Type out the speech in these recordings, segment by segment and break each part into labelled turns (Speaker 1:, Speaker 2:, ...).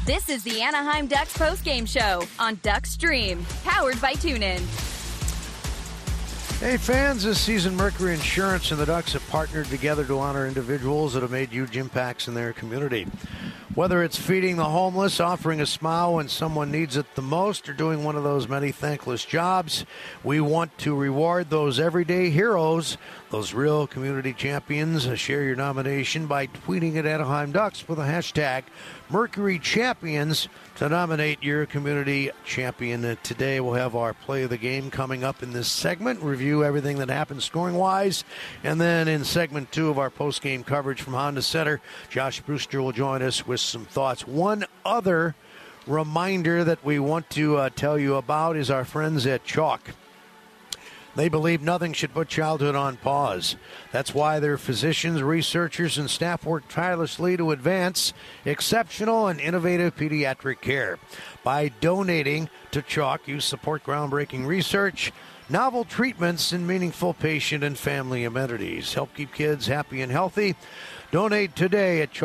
Speaker 1: This is the Anaheim Ducks postgame show on Ducks Stream, powered by TuneIn.
Speaker 2: Hey fans, this season Mercury Insurance and the Ducks have partnered together to honor individuals that have made huge impacts in their community. Whether it's feeding the homeless, offering a smile when someone needs it the most, or doing one of those many thankless jobs, we want to reward those everyday heroes, those real community champions. Share your nomination by tweeting at Anaheim Ducks with the hashtag Mercury Champions to nominate your community champion. Today we'll have our play of the game coming up in this segment, review everything that happened scoring-wise, and then in segment 2 of our post-game coverage from Honda Center, Josh Brewster will join us with some thoughts. One other reminder that we want to tell you about is our friends at Chalk. They believe nothing should put childhood on pause. That's why their physicians, researchers, and staff work tirelessly to advance exceptional and innovative pediatric care. By donating to Chalk, you support groundbreaking research, novel treatments, and meaningful patient and family amenities. Help keep kids happy and healthy. Donate today at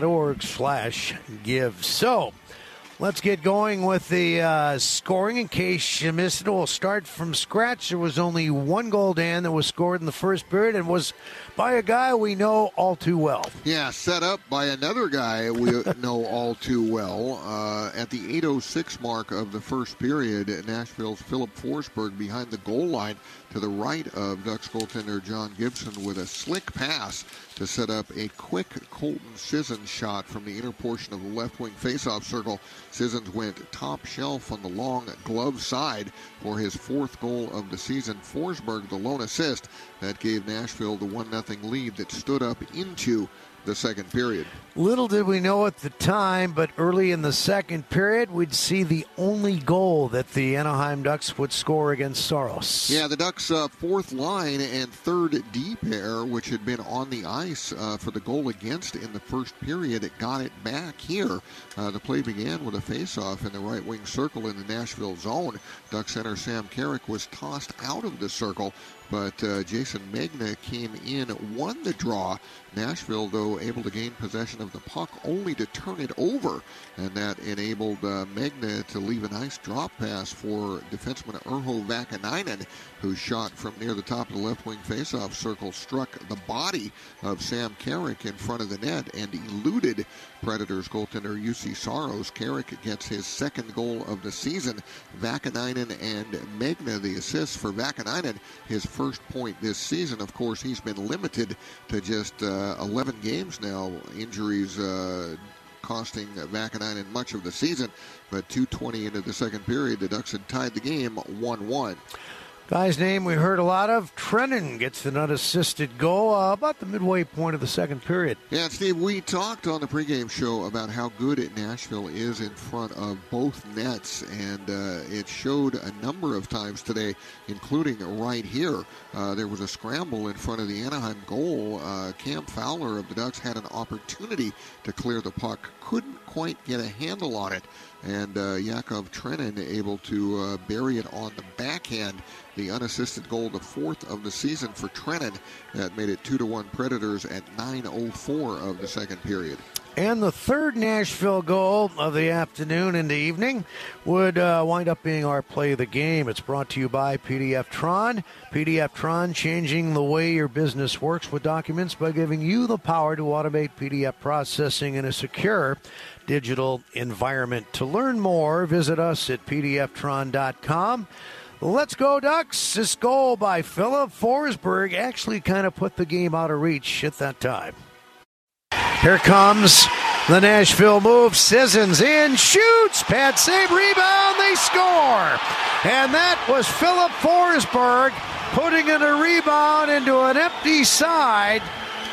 Speaker 2: chalk.org/give. So, let's get going with the scoring. In case you missed it, we'll start from scratch. There was only one goal, Dan, that was scored in the first period and was by a guy we know all too well.
Speaker 3: Yeah, set up by another guy we know all too well. At the 8:06 mark of the first period, Nashville's Philip Forsberg behind the goal line to the right of Ducks goaltender John Gibson with a slick pass to set up a quick Colton Sissons shot from the inner portion of the left wing faceoff circle. Sissons went top shelf on the long glove side for his 4th goal of the season. Forsberg, the lone assist that gave Nashville the 1-0 lead that stood up into the second period.
Speaker 2: Little did we know at the time, but early in the second period, we'd see the only goal that the Anaheim Ducks would score against Saros.
Speaker 3: Yeah, the Ducks' 4th line and 3rd D pair, which had been on the ice for the goal against in the first period, it got it back here. The play began with a face-off in the right wing circle in the Nashville zone. Duck center Sam Carrick was tossed out of the circle, but Jason Megna came in, won the draw. Nashville, though, able to gain possession of the puck only to turn it over, and that enabled Megna to leave a nice drop pass for defenseman Urho Vakanainen, whose shot from near the top of the left wing faceoff circle struck the body of Sam Carrick in front of the net and eluded Predators goaltender Juuse Saros. Carrick gets his 2nd goal of the season. Vakanainen and Megna the assists for Vakanainen, his first point this season. Of course, he's been limited to just 11 games now. Injuries costing Vakanainen much of the season. But 2:20 into the second period, the Ducks had tied the game 1-1.
Speaker 2: Guy's name we heard a lot of, Trenin, gets an unassisted goal about the midway point of the second period.
Speaker 3: Yeah, Steve, we talked on the pregame show about how good Nashville is in front of both nets, and it showed a number of times today, including right here. There was a scramble in front of the Anaheim goal. Cam Fowler of the Ducks had an opportunity to clear the puck, couldn't quite get a handle on it, and Yakov Trenin able to bury it on the backhand. The unassisted goal, the 4th of the season for Trenin, that made it 2-1 Predators at 9:04 of the second period.
Speaker 2: And the 3rd Nashville goal of the afternoon and the evening would wind up being our play of the game. It's brought to you by PDF Tron. PDF Tron, changing the way your business works with documents by giving you the power to automate PDF processing in a secure digital environment. To learn more, visit us at pdftron.com. Let's go, Ducks. This goal by Philip Forsberg actually kind of put the game out of reach at that time. Here comes the Nashville move. Sissons in, shoots, pad save, rebound, they score. And that was Philip Forsberg putting in a rebound into an empty side.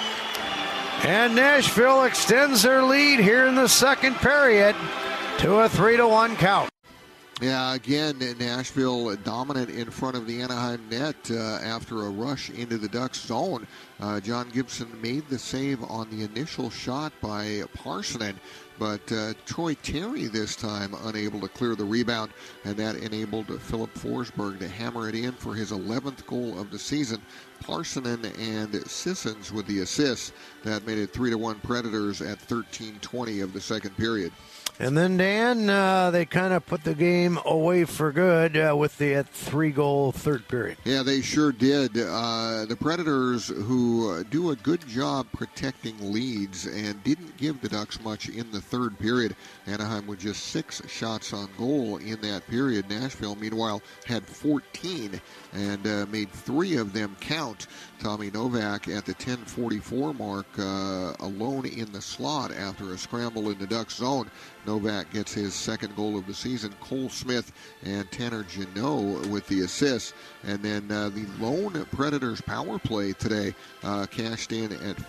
Speaker 2: And Nashville extends their lead here in the second period to a 3-1 count.
Speaker 3: Yeah, again, Nashville dominant in front of the Anaheim net after a rush into the Ducks zone. John Gibson made the save on the initial shot by Parsonen, but Troy Terry this time unable to clear the rebound, and that enabled Philip Forsberg to hammer it in for his 11th goal of the season. Parsonen and Sissons with the assists. That made it 3-1 Predators at 13:20 of the second period.
Speaker 2: And then, Dan, they kind of put the game away for good with the 3-goal third period.
Speaker 3: Yeah, they sure did. The Predators, who do a good job protecting leads and didn't give the Ducks much in the third period. Anaheim with just 6 shots on goal in that period. Nashville, meanwhile, had 14 and made 3 of them count. Tommy Novak at the 10:44 mark, alone in the slot after a scramble in the Ducks zone. Novak gets his second goal of the season. Cole Smith and Tanner Jeannot with the assists. And then the lone Predators power play today cashed in at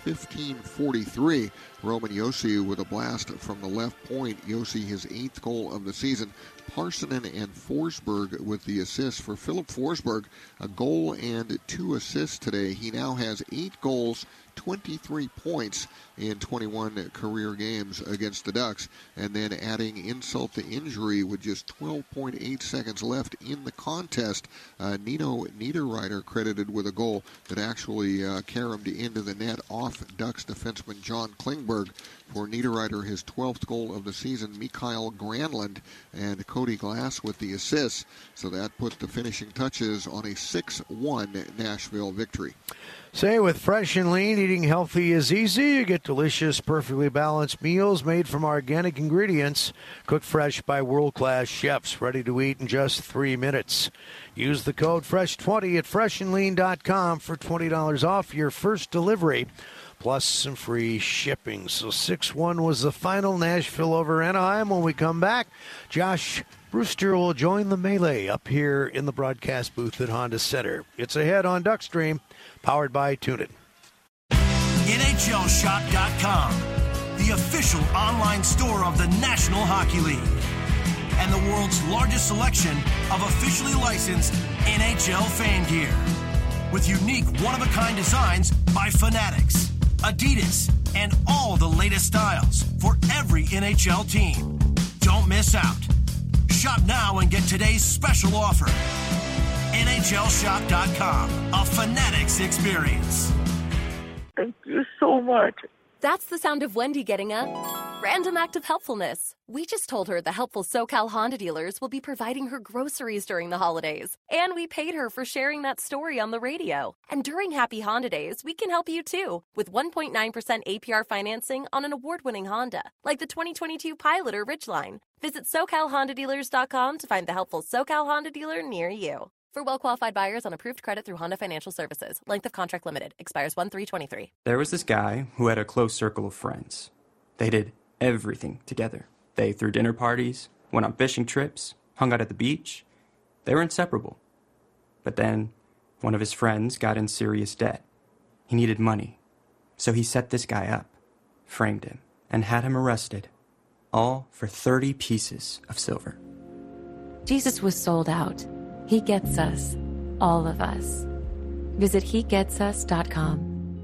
Speaker 3: 15:43. Roman Josi with a blast from the left point. Josi his 8th goal of the season. Parsonen and Forsberg with the assists. For Philip Forsberg, a goal and 2 assists today. He now has 8 goals, 23 points in 21 career games against the Ducks. And then adding insult to injury with just 12.8 seconds left in the contest, Nino Niederreiter credited with a goal that actually caromed into the net off Ducks defenseman John Klingberg. For Niederreiter, his 12th goal of the season. Mikael Granlund and Cody Glass with the assists. So that put the finishing touches on a 6-1 Nashville victory.
Speaker 2: Say, with Fresh and Lean, eating healthy is easy. You get delicious, perfectly balanced meals made from organic ingredients, cooked fresh by world-class chefs, ready to eat in just 3 minutes. Use the code FRESH20 at freshandlean.com for $20 off your first delivery, plus some free shipping. So 6-1 was the final. Nashville over Anaheim. When we come back, Josh Brewster will join the melee up here in the broadcast booth at Honda Center. It's ahead on Duckstream, powered by TuneIn.
Speaker 4: NHLShop.com, the official online store of the National Hockey League, and the world's largest selection of officially licensed NHL fan gear, with unique one-of-a-kind designs by Fanatics, Adidas, and all the latest styles for every NHL team. Don't miss out. Shop now and get today's special offer. NHLShop.com, a Fanatics experience.
Speaker 5: Thank you so much.
Speaker 6: That's the sound of Wendy getting a random act of helpfulness. We just told her the helpful SoCal Honda dealers will be providing her groceries during the holidays. And we paid her for sharing that story on the radio. And during Happy Honda Days, we can help you too with 1.9% APR financing on an award-winning Honda, like the 2022 Pilot or Ridgeline. Visit SoCalHondaDealers.com to find the helpful SoCal Honda dealer near you. For well-qualified buyers on approved credit through Honda Financial Services. Length of contract limited. Expires 1/3/23.
Speaker 7: There was this guy who had a close circle of friends. They did everything together. They threw dinner parties, went on fishing trips, hung out at the beach. They were inseparable. But then, one of his friends got in serious debt. He needed money. So he set this guy up, framed him, and had him arrested. All for 30 pieces of silver.
Speaker 8: Jesus was sold out. He gets us. All of us. Visit HeGetsUs.com.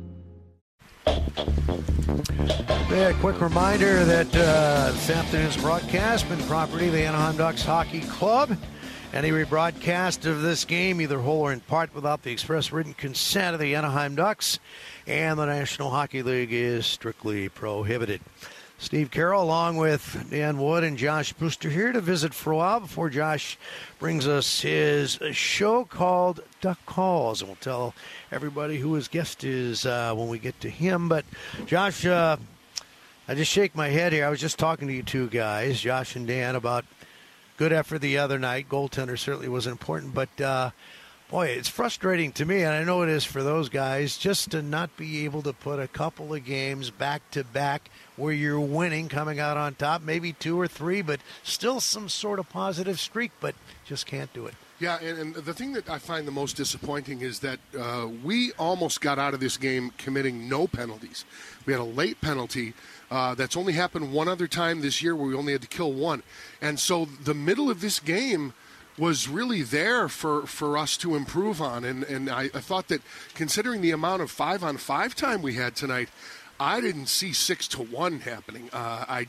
Speaker 2: Yeah, quick reminder that this afternoon's broadcast been property of the Anaheim Ducks Hockey Club. Any rebroadcast of this game, either whole or in part, without the express written consent of the Anaheim Ducks and the National Hockey League, is strictly prohibited. Steve Carroll, along with Dan Wood and Josh Brewster, here to visit for a while before Josh brings us his show called Duck Calls. And we'll tell everybody who his guest is when we get to him. But, Josh, I just shake my head here. I was just talking to you two guys, Josh and Dan, about good effort the other night. Goaltender certainly was important. But, boy, it's frustrating to me, and I know it is for those guys, just to not be able to put a couple of games back-to-back where you're winning, coming out on top, maybe 2 or 3, but still some sort of positive streak, but just can't do it.
Speaker 9: Yeah, and the thing that I find the most disappointing is that we almost got out of this game committing no penalties. We had a late penalty that's only happened one other time this year where we only had to kill one. And so the middle of this game, was really there for us to improve on. And I thought that considering the amount of 5-on-5 time we had tonight, I didn't see 6-1 happening. I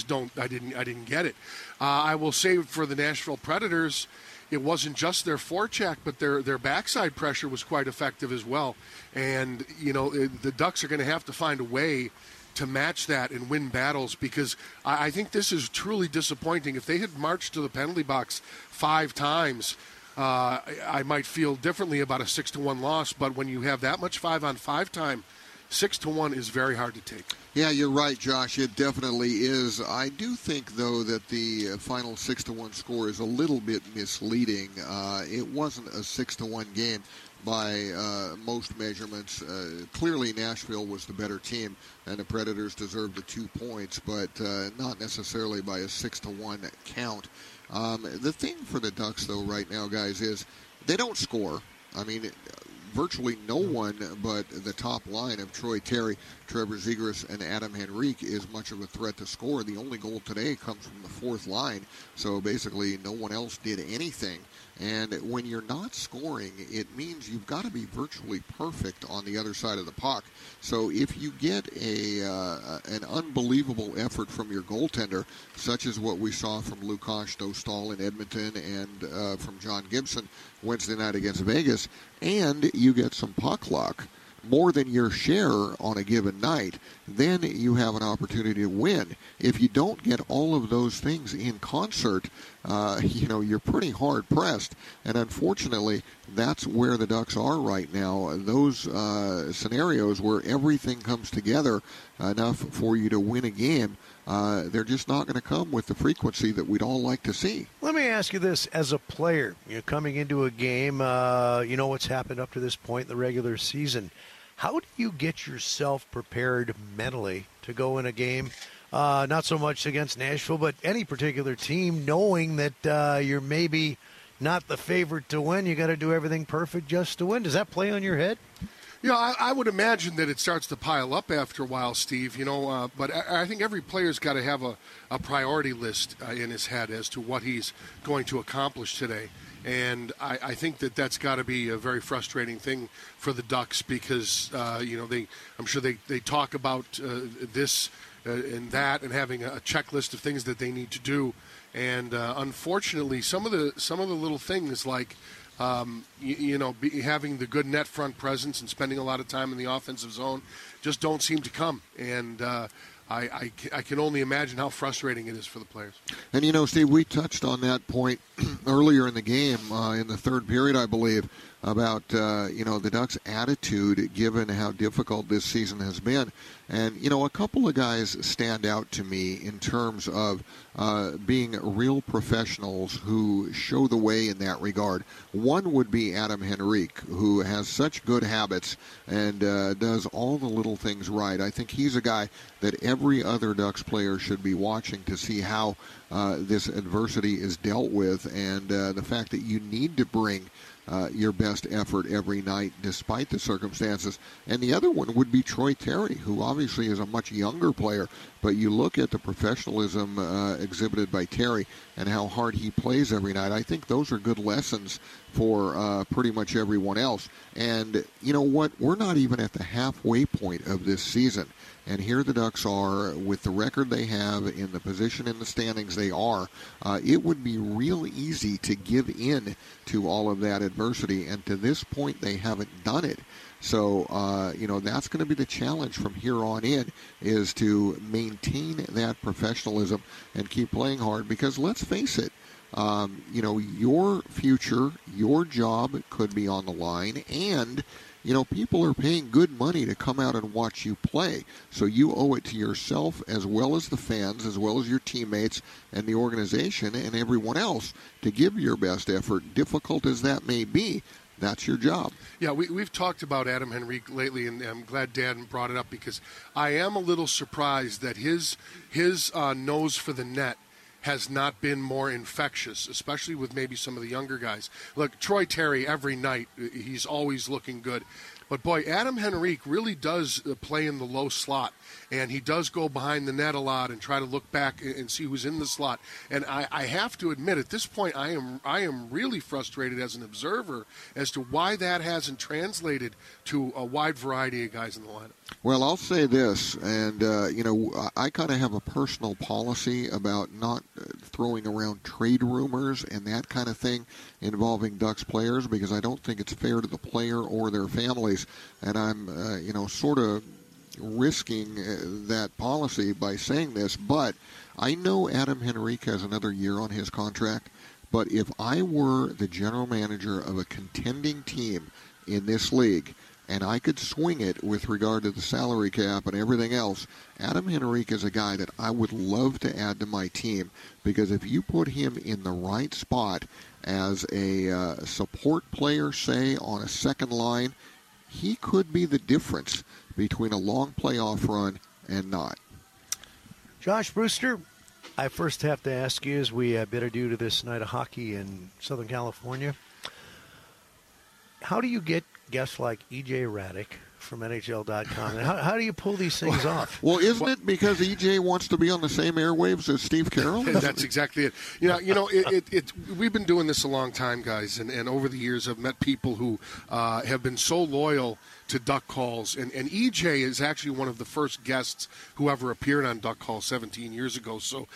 Speaker 9: didn't get it. I will say for the Nashville Predators, it wasn't just their forecheck, but their backside pressure was quite effective as well. And, the Ducks are going to have to find a way to match that and win battles, because I think this is truly disappointing. If they had marched to the penalty box 5 times, I might feel differently about a 6-1 loss. But when you have that much 5-on-5 time, 6-1 is very hard to take.
Speaker 3: Yeah, you're right, Josh. It definitely is. I do think, though, that the final 6-1 score is a little bit misleading. It wasn't a 6-1 game by most measurements. Clearly, Nashville was the better team, and the Predators deserved the 2 points, but not necessarily by a 6-1 count. The thing for the Ducks, though, right now, guys, is they don't score. I mean, virtually no one but the top line of Troy Terry, Trevor Zegras, and Adam Henrique is much of a threat to score. The only goal today comes from the fourth line, so basically no one else did anything. And when you're not scoring, it means you've got to be virtually perfect on the other side of the puck. So if you get an unbelievable effort from your goaltender, such as what we saw from Lukáš Dostal in Edmonton and from John Gibson Wednesday night against Vegas, and you get some puck luck, more than your share on a given night, then you have an opportunity to win. If you don't get all of those things in concert, you're pretty hard pressed. And unfortunately, that's where the Ducks are right now. Those scenarios where everything comes together enough for you to win a game, they're just not going to come with the frequency that we'd all like to see.
Speaker 2: Let me ask you this. As a player, you're coming into a game, you know what's happened up to this point in the regular season. How do you get yourself prepared mentally to go in a game, not so much against Nashville, but any particular team, knowing that you're maybe not the favorite to win? You got to do everything perfect just to win. Does that play on your head?
Speaker 9: Yeah, I would imagine that it starts to pile up after a while, Steve. But I think every player's got to have a priority list in his head as to what he's going to accomplish today. And I think that's got to be a very frustrating thing for the Ducks because, I'm sure they talk about this and that and having a checklist of things that they need to do. And unfortunately, some of the little things like, having the good net front presence and spending a lot of time in the offensive zone just don't seem to come. And I can only imagine how frustrating it is for the players.
Speaker 3: And, Steve, we touched on that point earlier in the game, in the third period, I believe, about, the Ducks' attitude given how difficult this season has been. And, a couple of guys stand out to me in terms of being real professionals who show the way in that regard. One would be Adam Henrique, who has such good habits and does all the little things right. I think he's a guy that every other Ducks player should be watching to see how this adversity is dealt with and the fact that you need to bring your best effort every night despite the circumstances. And the other one would be Troy Terry, who obviously is a much younger player, but you look at the professionalism exhibited by Terry and how hard he plays every night. I think those are good lessons for pretty much everyone else. And you know what? We're not even at the halfway point of this season. And here the Ducks are with the record they have in the position in the standings they are. It would be real easy to give in to all of that adversity. And to this point, they haven't done it. So, that's going to be the challenge from here on in is to maintain that professionalism and keep playing hard because let's face it, your future, your job could be on the line and people are paying good money to come out and watch you play. So you owe it to yourself as well as the fans, as well as your teammates and the organization and everyone else to give your best effort, difficult as that may be. That's your job.
Speaker 9: Yeah, we've talked about Adam Henrique lately, and I'm glad Dan brought it up because I am a little surprised that his nose for the net has not been more infectious, especially with maybe some of the younger guys. Look, Troy Terry, every night, he's always looking good. But, boy, Adam Henrique really does play in the low slot, and he does go behind the net a lot and try to look back and see who's in the slot. And I have to admit, at this point, I am really frustrated as an observer as to why that hasn't translated to a wide variety of guys in the lineup.
Speaker 3: Well, I'll say this, and, I kind of have a personal policy about not throwing around trade rumors and that kind of thing involving Ducks players, because I don't think it's fair to the player or their families, and I'm, sort of risking that policy by saying this. But I know Adam Henrique has another year on his contract, but if I were the general manager of a contending team in this league, and I could swing it with regard to the salary cap and everything else, Adam Henrique is a guy that I would love to add to my team, because if you put him in the right spot as a support player, say, on a second line, he could be the difference between a long playoff run and not.
Speaker 2: Josh Brewster, I first have to ask you, as we bid adieu to this night of hockey in Southern California, how do you get guests like E.J. Radick from NHL.com? And how do you pull these things off?
Speaker 3: Well, isn't it because E.J. wants to be on the same airwaves as Steve Carroll?
Speaker 9: That's exactly it. We've been doing this a long time, guys, and over the years I've met people who have been so loyal to Duck Calls, and EJ is actually one of the first guests who ever appeared on Duck Call 17 years ago. So,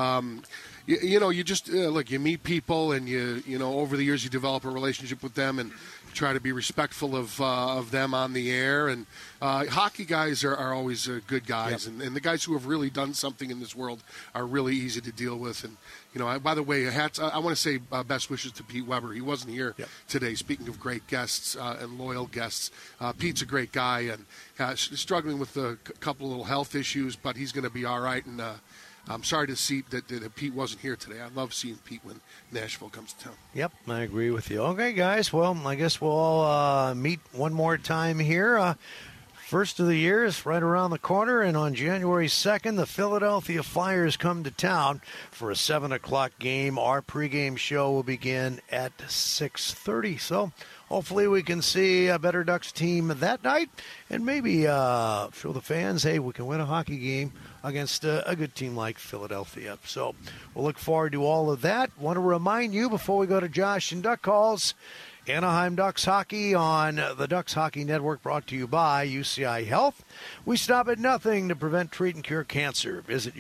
Speaker 9: you just look, you meet people, and you over the years you develop a relationship with them, and try to be respectful of them on the air. And hockey guys are always good guys, yep. and the guys who have really done something in this world are really easy to deal with. And by the way, I want to say best wishes to Pete Weber. He wasn't here today. Speaking of great guests and loyal guests, Pete's a great guy, and struggling with a couple of little health issues, but he's going to be all right. And I'm sorry to see that Pete wasn't here today. I love seeing Pete when Nashville comes to town.
Speaker 2: Yep, I agree with you. Okay, guys, well, I guess we'll all meet one more time here. First of the year is right around the corner, and on January 2nd, the Philadelphia Flyers come to town for a 7 o'clock game. Our pregame show will begin at 6:30, so hopefully we can see a better Ducks team that night, and maybe show the fans, hey, we can win a hockey game against a good team like Philadelphia. So we'll look forward to all of that. Want to remind you, before we go to Josh and Duck Calls, Anaheim Ducks Hockey on the Ducks Hockey Network, brought to you by UCI Health. We stop at nothing to prevent, treat, and cure cancer. Visit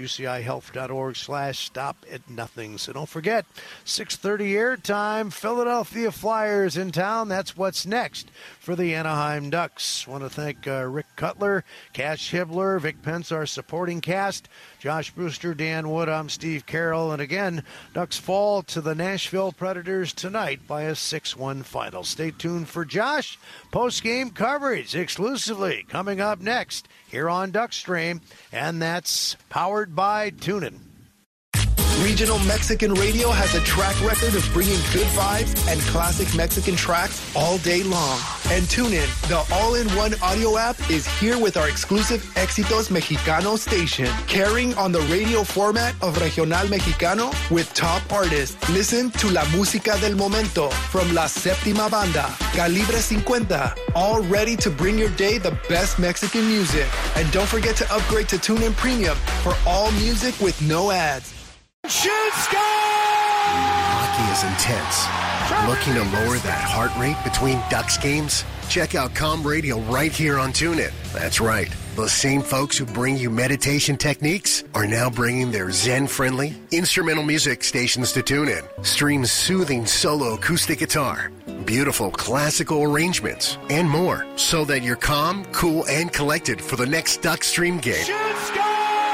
Speaker 2: ucihealth.org/stop-at-nothing. So don't forget, 6:30 airtime, Philadelphia Flyers in town. That's what's next for the Anaheim Ducks. Want to thank Rick Cutler, Cash Hibbler, Vic Pence, our supporting cast, Josh Brewster, Dan Wood, I'm Steve Carroll. And again, Ducks fall to the Nashville Predators tonight by a 6-1 final. Stay tuned for Josh. Post-game coverage exclusively coming up next here on Duckstream, and that's powered by TuneIn.
Speaker 10: Regional Mexican Radio has a track record of bringing good vibes and classic Mexican tracks all day long. And TuneIn, the all-in-one audio app, is here with our exclusive Éxitos Mexicano station, carrying on the radio format of Regional Mexicano with top artists. Listen to La Música del Momento from La Séptima Banda, Calibre 50, all ready to bring your day the best Mexican music. And don't forget to upgrade to TuneIn Premium for all music with no ads.
Speaker 4: Shoot, score!
Speaker 11: Hockey is intense. Looking to lower that heart rate between Ducks games? Check out Calm Radio right here on TuneIn. That's right. Those same folks who bring you meditation techniques are now bringing their Zen-friendly instrumental music stations to TuneIn. Stream soothing solo acoustic guitar, beautiful classical arrangements, and more, so that you're calm, cool, and collected for the next Duckstream game.
Speaker 4: Shoot, score!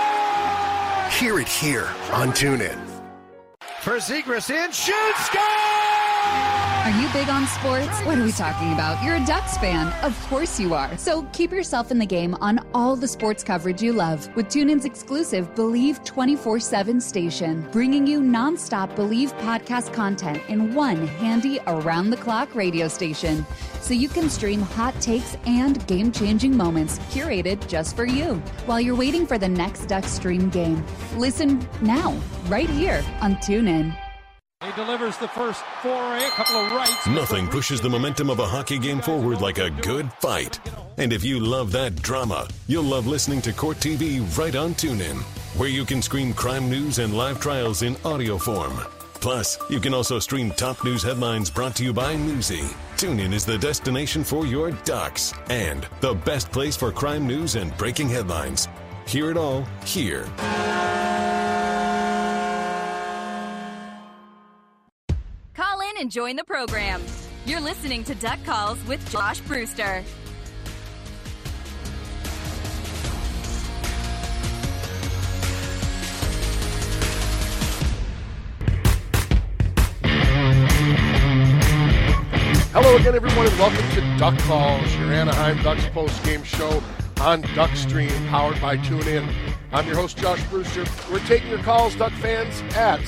Speaker 11: Hear it here on TuneIn.
Speaker 2: For Zegras in,
Speaker 4: shoot, score!
Speaker 12: Are you big on sports? What are we talking about? You're a Ducks fan. Of course you are. So keep yourself in the game on all the sports coverage you love with TuneIn's exclusive Believe 24/7 station, bringing you nonstop Believe podcast content in one handy around-the-clock radio station. So you can stream hot takes and game-changing moments curated just for you while you're waiting for the next Ducks stream game. Listen now, right here on TuneIn.
Speaker 13: He delivers the first foray, a couple of rights.
Speaker 14: Nothing pushes the momentum of a hockey game forward like a good fight. And if you love that drama, you'll love listening to Court TV right on TuneIn, where you can stream crime news and live trials in audio form. Plus, you can also stream top news headlines brought to you by Newsy. TuneIn is the destination for your Ducks and the best place for crime news and breaking headlines. Hear it all here.
Speaker 1: Call in and join the program. You're listening to Duck Calls with Josh Brewster.
Speaker 9: Hello again, everyone, and welcome to Duck Calls, your Anaheim Ducks post-game show on Duckstream, powered by TuneIn. I'm your host, Josh Brewster. We're taking your calls, Duck fans, at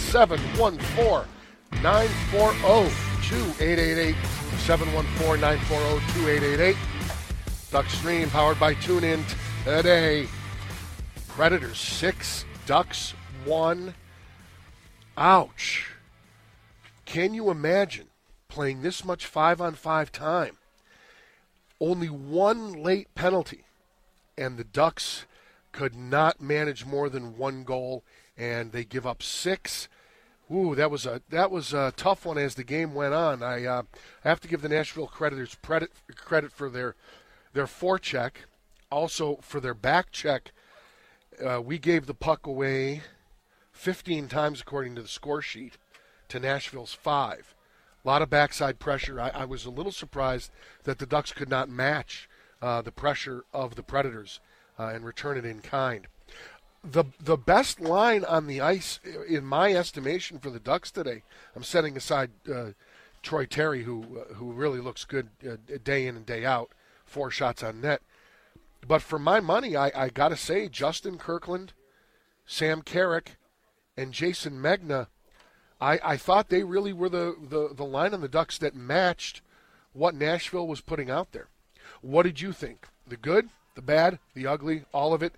Speaker 9: 714-940-2888, 714-940-2888. Duckstream, powered by TuneIn today. Predators 6, Ducks 1. Ouch. Can you imagine playing this much 5-on-5 time? Only one late penalty, and the Ducks could not manage more than one goal, and they give up 6. Ooh, that was a tough one as the game went on. I have to give the Nashville Predators credit for their forecheck, also for their back check. We gave the puck away 15 times according to the score sheet to Nashville's 5. A lot of backside pressure. I was a little surprised that the Ducks could not match the pressure of the Predators and return it in kind. The best line on the ice, in my estimation, for the Ducks today, I'm setting aside Troy Terry, who really looks good day in and day out, 4 shots on net. But for my money, I got to say, Justin Kirkland, Sam Carrick, and Jason Megna, I thought they really were the line on the Ducks that matched what Nashville was putting out there. What did you think? The good, the bad, the ugly, all of it?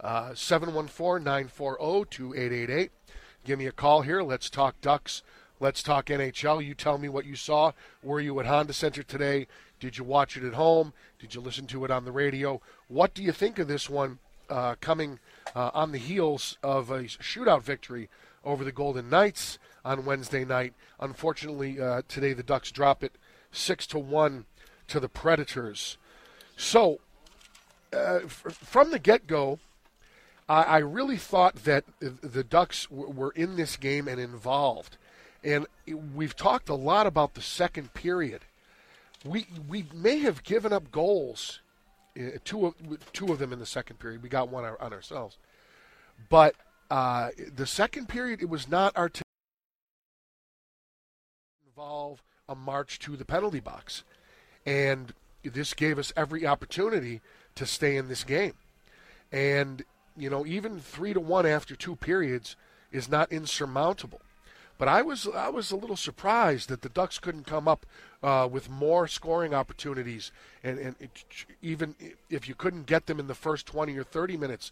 Speaker 9: 714-940-2888. Give me a call here. Let's talk Ducks. Let's talk NHL. You tell me what you saw. Were you at Honda Center today? Did you watch it at home? Did you listen to it on the radio? What do you think of this one coming on the heels of a shootout victory over the Golden Knights on Wednesday night? Unfortunately, today the Ducks drop it 6-1 to the Predators. So, from the get-go, I really thought that the Ducks were in this game and involved. And we've talked a lot about the second period. We may have given up goals, two of them in the second period. We got one on ourselves. But the second period, it was not our involve a march to the penalty box. And this gave us every opportunity to stay in this game. And, you know, even 3-1 after 2 periods is not insurmountable. But I was a little surprised that the Ducks couldn't come up with more scoring opportunities. And even if you couldn't get them in the first 20 or 30 minutes,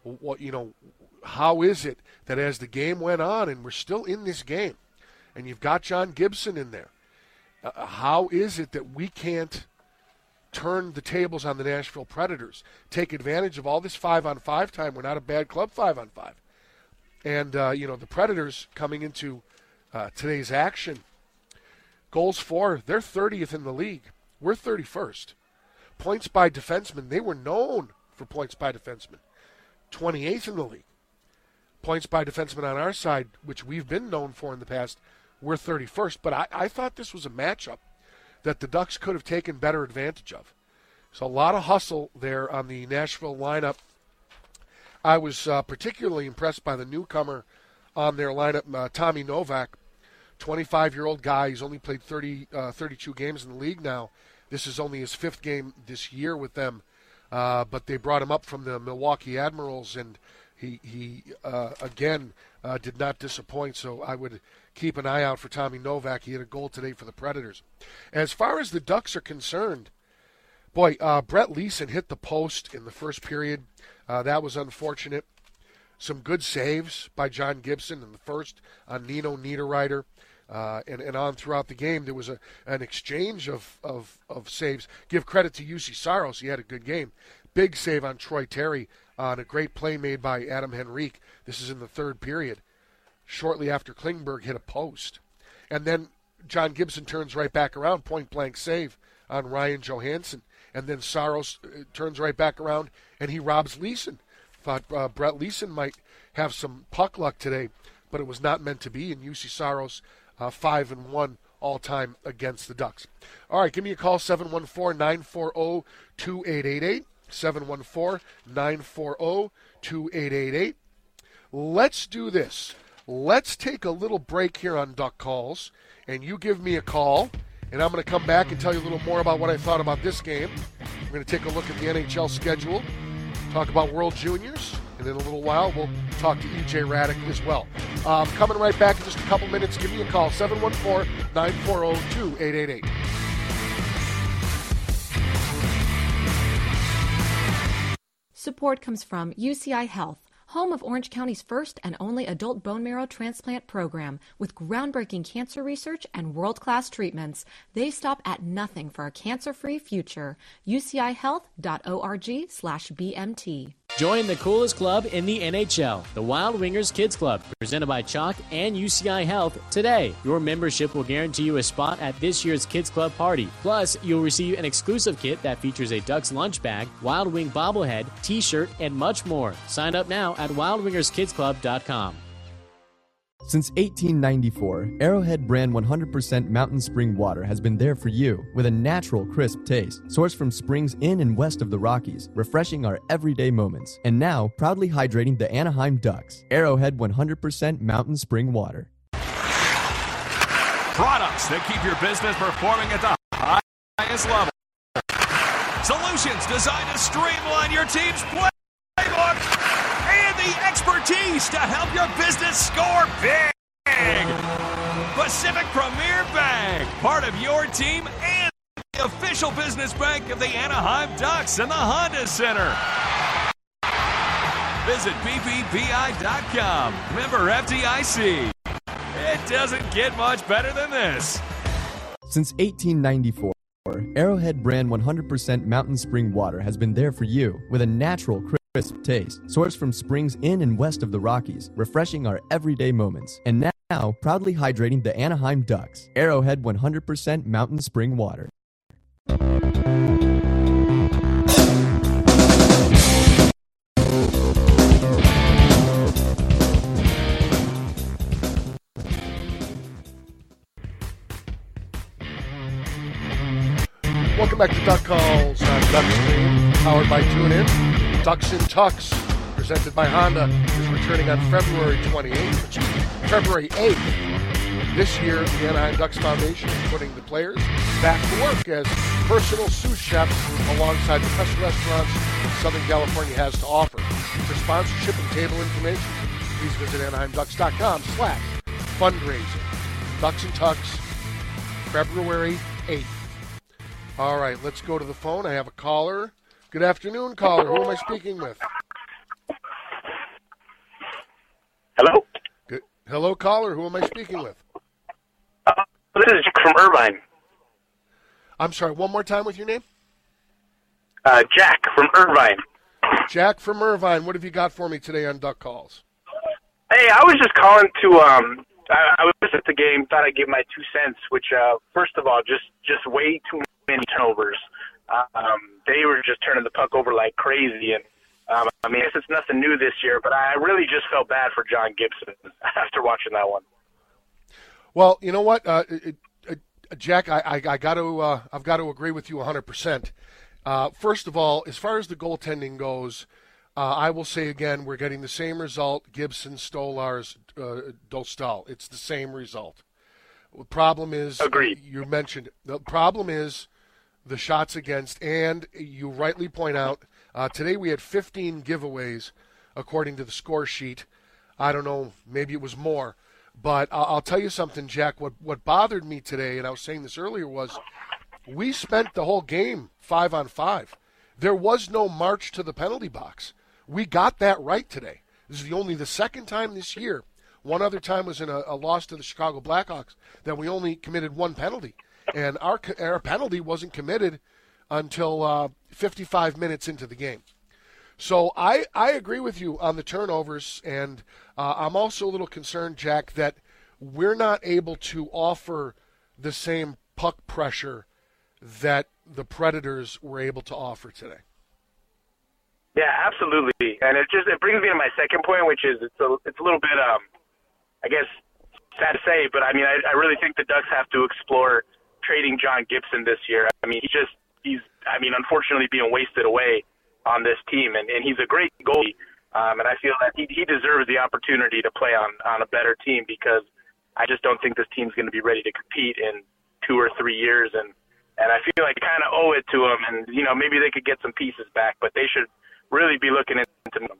Speaker 9: how is it that as the game went on and we're still in this game, and you've got John Gibson in there, how is it that we can't turn the tables on the Nashville Predators, take advantage of all this 5-on-5 time? We're not a bad club 5-on-5. And, the Predators coming into today's action, goals for, they're 30th in the league. We're 31st. Points by defensemen, they were known for points by defensemen. 28th in the league. Points by defensemen on our side, which we've been known for in the past, we're 31st. But I thought this was a matchup that the Ducks could have taken better advantage of. So a lot of hustle there on the Nashville lineup. I was particularly impressed by the newcomer on their lineup, Tommy Novak, 25-year-old guy. He's only played 32 games in the league now. This is only his 5th game this year with them. But they brought him up from the Milwaukee Admirals, and he again did not disappoint. So I would keep an eye out for Tommy Novak. He had a goal today for the Predators. As far as the Ducks are concerned, boy, Brett Leason hit the post in the first period. That was unfortunate. Some good saves by John Gibson in the first on Nino Niederreiter. And on throughout the game, there was an exchange of saves. Give credit to UC Saros. He had a good game. Big save on Troy Terry on a great play made by Adam Henrique. This is in the third period, shortly after Klingberg hit a post. And then John Gibson turns right back around, point-blank save on Ryan Johansson. And then Saros turns right back around, and he robs Leeson. Thought Brett Leeson might have some puck luck today, but it was not meant to be, and UC Saros 5-1 all-time against the Ducks. All right, give me a call, 714-940-2888, 714-940-2888. Let's do this. Let's take a little break here on Duck Calls, and you give me a call, and I'm going to come back and tell you a little more about what I thought about this game. We're going to take a look at the NHL schedule, talk about World Juniors, and in a little while we'll talk to E.J. Raddick as well. Coming right back in just a couple minutes. Give me a call, 714-940-2888.
Speaker 15: Support comes from UCI Health, home of Orange County's first and only adult bone marrow transplant program with groundbreaking cancer research and world-class treatments. They stop at nothing for a cancer-free future. UCIHealth.org/BMT.
Speaker 16: Join the coolest club in the NHL, the Wild Wingers Kids Club, presented by Chalk and UCI Health today. Your membership will guarantee you a spot at this year's Kids Club party. Plus, you'll receive an exclusive kit that features a Ducks lunch bag, Wild Wing bobblehead, t-shirt, and much more. Sign up now at wildwingerskidsclub.com.
Speaker 17: Since 1894, Arrowhead brand 100% Mountain Spring water has been there for you with a natural, crisp taste. Sourced from springs in and west of the Rockies, refreshing our everyday moments. And now, proudly hydrating the Anaheim Ducks. Arrowhead 100% Mountain Spring water.
Speaker 18: Products that keep your business performing at the highest level. Solutions designed to streamline your team's playbook. And the expertise to help your business score big. Pacific Premier Bank, part of your team and the official business bank of the Anaheim Ducks and the Honda Center. Visit BPBI.com. Member FDIC. It doesn't get much better than this.
Speaker 17: Since 1894, Arrowhead brand 100% Mountain Spring water has been there for you with a natural, crisp taste. Sourced from springs in and west of the Rockies, refreshing our everyday moments. And now, proudly hydrating the Anaheim Ducks. Arrowhead 100% Mountain Spring water.
Speaker 9: Welcome back to Duck Calls on Duckstream, powered by TuneIn. Ducks and Tucks, presented by Honda, is returning on February 8th. This year, the Anaheim Ducks Foundation is putting the players back to work as personal sous chefs alongside the best restaurants Southern California has to offer. For sponsorship and table information, please visit AnaheimDucks.com/fundraising. Ducks and Tucks, February 8th. All right, let's go to the phone. I have a caller. Good afternoon, caller. Who am I speaking with?
Speaker 19: Hello?
Speaker 9: Good. Hello, caller. Who am I speaking with?
Speaker 19: This is Jack from Irvine.
Speaker 9: I'm sorry, one more time with your name?
Speaker 19: Jack from Irvine.
Speaker 9: Jack from Irvine. What have you got for me today on Duck Calls?
Speaker 19: Hey, I was just calling to, I was at the game, thought I'd give my 2 cents, which, first of all, just way too many turnovers. They were just turning the puck over like crazy, and I mean, I guess it's nothing new this year, but I really just felt bad for John Gibson after watching that one.
Speaker 9: Well, you know what, Jack, I've got to agree with you 100%. First of all, as far as the goaltending goes, I will say again, we're getting the same result. Gibson, Stolarz, Dostal. It's the same result. The problem is,
Speaker 19: agreed.
Speaker 9: You mentioned the problem is the shots against, and you rightly point out, today we had 15 giveaways according to the score sheet. I don't know, maybe it was more. But I'll tell you something, Jack. What bothered me today, and I was saying this earlier, was we spent the whole game 5-on-5. There was no march to the penalty box. We got that right today. This is only the second time this year One other time was in a loss to the Chicago Blackhawks that we only committed one penalty. And our penalty wasn't committed until 55 minutes into the game. So I agree with you on the turnovers, and I'm also a little concerned, Jack, that we're not able to offer the same puck pressure that the Predators were able to offer today.
Speaker 19: Yeah, absolutely. And it brings me to my second point, which is it's a little bit, I guess, sad to say, but I mean, I really think the Ducks have to explore trading John Gibson this year. I mean, he's unfortunately being wasted away on this team, and he's a great goalie, and I feel that he deserves the opportunity to play on a better team, because I just don't think this team's going to be ready to compete in 2 or 3 years, and I feel like I kind of owe it to him, and maybe they could get some pieces back, but they should really be looking into them.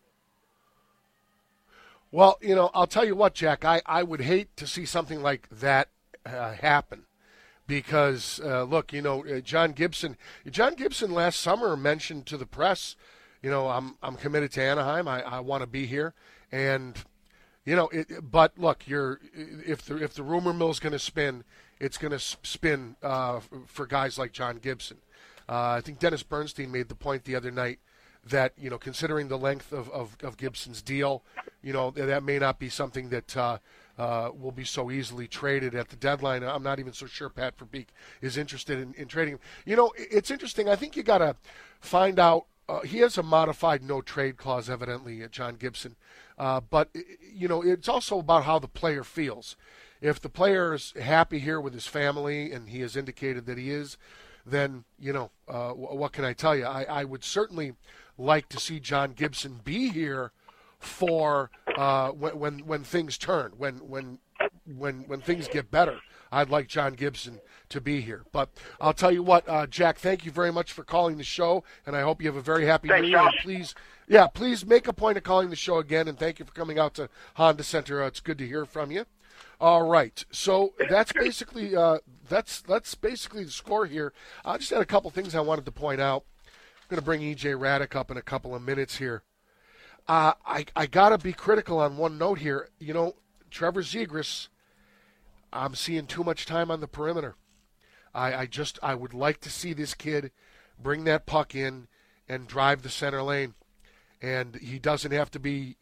Speaker 9: Well, I'll tell you what, Jack, I would hate to see something like that happen. Because, look, John Gibson last summer mentioned to the press, I'm committed to Anaheim. I want to be here. And, but look, if the rumor mill's going to spin, it's going to spin for guys like John Gibson. I think Dennis Bernstein made the point the other night that, considering the length of Gibson's deal, that may not be something that will be so easily traded at the deadline. I'm not even so sure Pat Verbeek is interested in trading him. It's interesting. I think you got to find out. He has a modified no-trade clause, evidently, John Gibson. But, it's also about how the player feels. If the player is happy here with his family, and he has indicated that he is, then, what can I tell you? I would certainly like to see John Gibson be here for when things turn, when things get better. I'd like John Gibson to be here. But I'll tell you what, Jack, thank you very much for calling the show, and I hope you have a very happy New Year. And please make a point of calling the show again, and thank you for coming out to Honda Center. It's good to hear from you. All right, so that's basically that's basically the score here. I just had a couple things I wanted to point out. I'm going to bring E.J. Radick up in a couple of minutes here. I got to be critical on one note here. Trevor Zegras, I'm seeing too much time on the perimeter. I would like to see this kid bring that puck in and drive the center lane. And he doesn't have to be,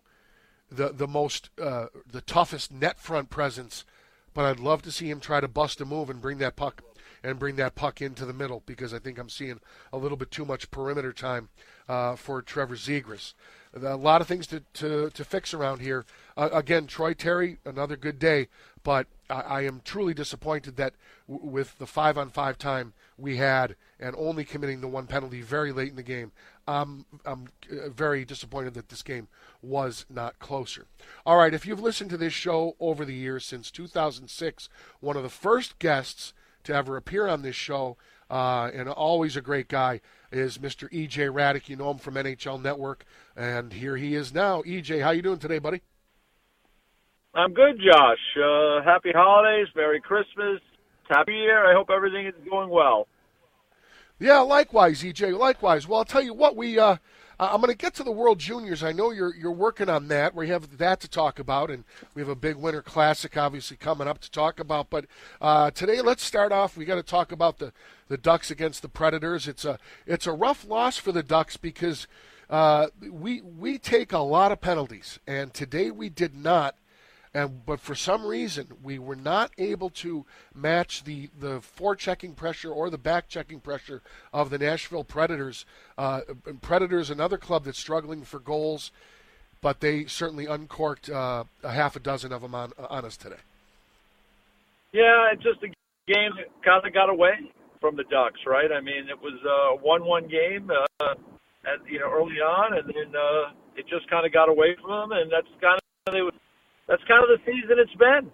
Speaker 9: the toughest net front presence, but I'd love to see him try to bust a move and bring that puck into the middle, because I think I'm seeing a little bit too much perimeter time for Trevor Zegras. A lot of things to fix around here. Again, Troy Terry, another good day, but I am truly disappointed that with the 5-on-5 time we had and only committing the one penalty very late in the game, I'm very disappointed that this game was not closer. All right, if you've listened to this show over the years, since 2006, one of the first guests to ever appear on this show, and always a great guy, is Mr. E.J. Radick. You know him from NHL Network, and here he is now. E.J., how you doing today, buddy?
Speaker 20: I'm good, Josh. Happy holidays, Merry Christmas, Happy Year. I hope everything is going well.
Speaker 9: Yeah, likewise, E.J., likewise. Well, I'll tell you what, I'm going to get to the World Juniors. I know you're working on that. We have that to talk about, and we have a big Winter Classic obviously coming up to talk about. But today, let's start off. We got to talk about the Ducks against the Predators. It's a rough loss for the Ducks because we take a lot of penalties, and today we did not. But for some reason, we were not able to match the forechecking pressure or the back-checking pressure of the Nashville Predators. Predators, another club that's struggling for goals, but they certainly uncorked a half a dozen of them on us today. Yeah,
Speaker 20: it's just the game that kind of got away from the Ducks, right? I mean, it was a 1-1 game early on, and then it just kind of got away from them, and that's kind of the season it's been.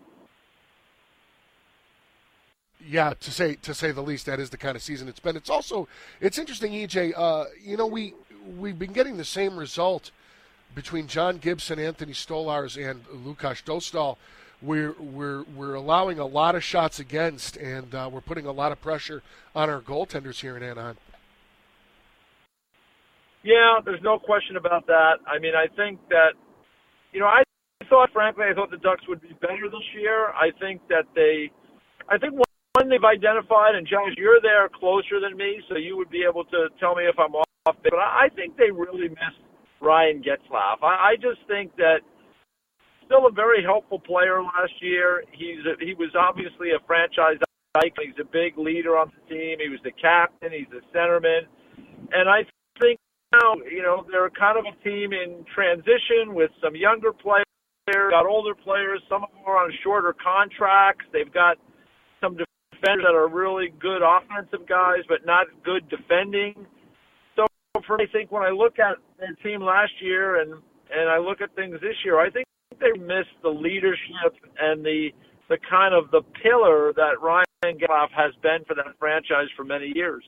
Speaker 9: Yeah, to say the least, that is the kind of season it's been. It's interesting, EJ. We've been getting the same result between John Gibson, Anthony Stolarz, and Lukáš Dostal. We're allowing a lot of shots against, and we're putting a lot of pressure on our goaltenders here in Anaheim.
Speaker 20: Yeah, there's no question about that. I mean, I think that, I thought the Ducks would be better this year. I think one they've identified, and Josh, you're there closer than me, so you would be able to tell me if I'm off. But I think they really missed Ryan Getzlaf. I just think that still a very helpful player last year. He was obviously a franchise icon. He's a big leader on the team. He was the captain. He's the centerman. And I think now, they're kind of a team in transition with some younger players, got older players. Some of them are on shorter contracts. They've got some defenders that are really good offensive guys, but not good defending. So for me, I think when I look at their team last year and I look at things this year, I think they missed the leadership and the kind of the pillar that Ryan Getzlaf has been for that franchise for many years.